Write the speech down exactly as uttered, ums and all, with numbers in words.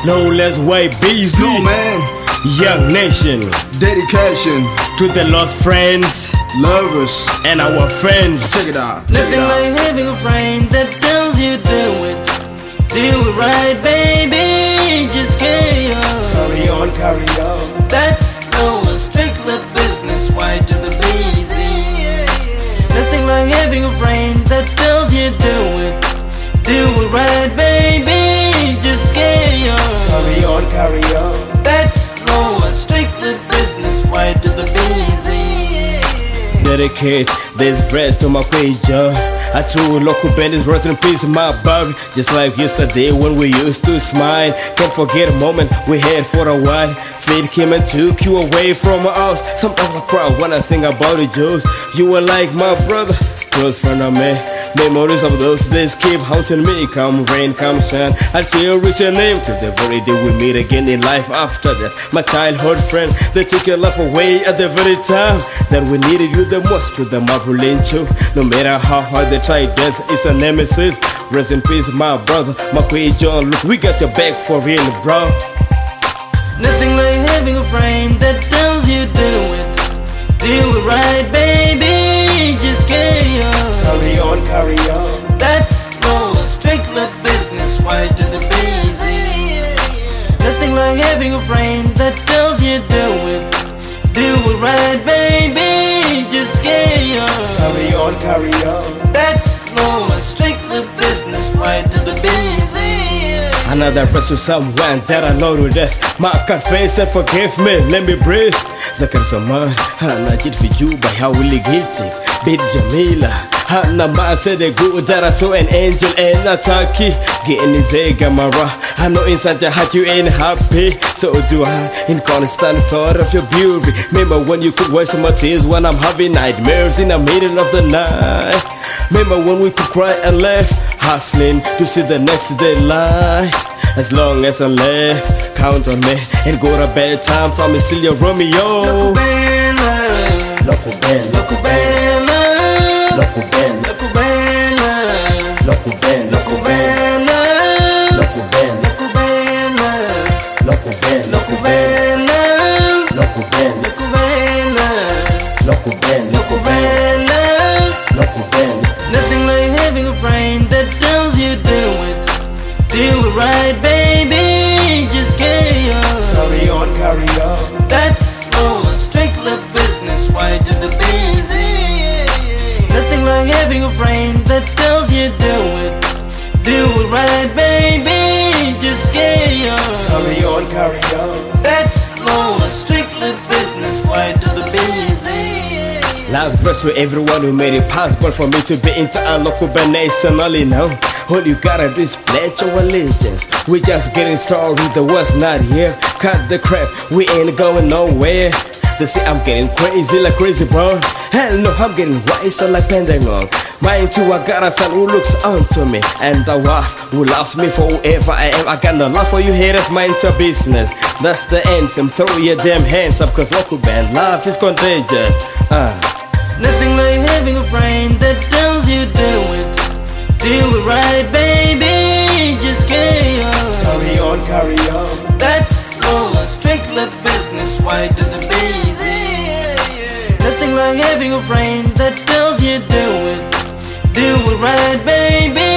No less way busy. Blue man, Young nation. dedication, To the lost friends lovers, and our friends. check it out. Check Nothing it out. like having a friend that tells you do it, do it right, baby. Just carry on. Carry on, carry on. That's no strictly business. Why to the busy? Nothing like having a friend that tells you do it, do it right, baby. Just carry on. Carry on, carry on. That's no strictly business. Why to the busy? Dedicate this verse to my Quaja. I true local bandits, rest in peace, my body. Just like yesterday when we used to smile. Can't forget a moment we had for a while. Fate came and took you away from us. Sometimes I cry when I think about it, Joes. You were like my brother, close friend of me. Memories of those days keep haunting me. Come rain, come sun, I still reach your name till the very day we meet again in life after death. My childhood friend, they took your life away at the very time that we needed you the most. To the Mapulincho, no matter how hard they try, death is a nemesis. Rest in peace, my brother, my Quay John. Look, we got your back for real, bro. Nothing like having a friend that tells you do it, do it right, baby. Just carry on. Carry on, carry on. That's no strictly business. Why to the busy? Nothing like having a friend that tells you do it, do it right, baby. Just carry on. Carry on, carry on. That's no strictly business. Why to the busy? Another verse to someone that I know to death. My confess and forgive me, let me breathe. Zakar Zaman, Hana did for you by how will it get it? Bid Jamila, Hana Ma said the good that I saw an angel and a turkey. Getting his Gamara. I know inside your heart you ain't happy. So do I, in constant thought of your beauty. Remember when you could wash my tears when I'm having nightmares in the middle of the night. Remember when we could cry and laugh, hustling to see the next day light. As long as I live, count on me and go to bed times. I'm still your Romeo. Loco Bella, Loco Ben, Loco Bella, Loco Ben, Loco Bella, Loco Ben, Loco Bella, Loco Ben, Loco Bella, Loco Ben, Loco Bella, Loco Ben, Loco Bella, Loco Ben, Loco Bella. Loco Ben. Nothing like having a friend that tells you do it, do it right, baby. Just carry on. Carry on, carry on. That's no strictly business. Why to the busy? Nothing like having a friend that tells you do it, do it right, baby. Just carry on. Carry on, carry on. That's no strictly business. Why to the busy? Last verse to everyone who made it possible for me to be into a local band nationally now. All you gotta do is pledge your allegiance. We just getting started, the world's not here. Cut the crap, we ain't going nowhere. They say I'm getting crazy like crazy bro. Hell no, I'm getting wiser like Pentagon. Mine too, I got a son who looks onto me, and a wife who loves me for whoever I am. I got no love for you haters, mind your business. That's the anthem, throw your damn hands up, cause local band love is contagious. uh. Nothing like having a friend that tells you do it, do it right, baby. Just carry on. Carry on, carry on. That's no strictly business. Why to the busy? Nothing like having a friend that tells you do it, do it right, baby.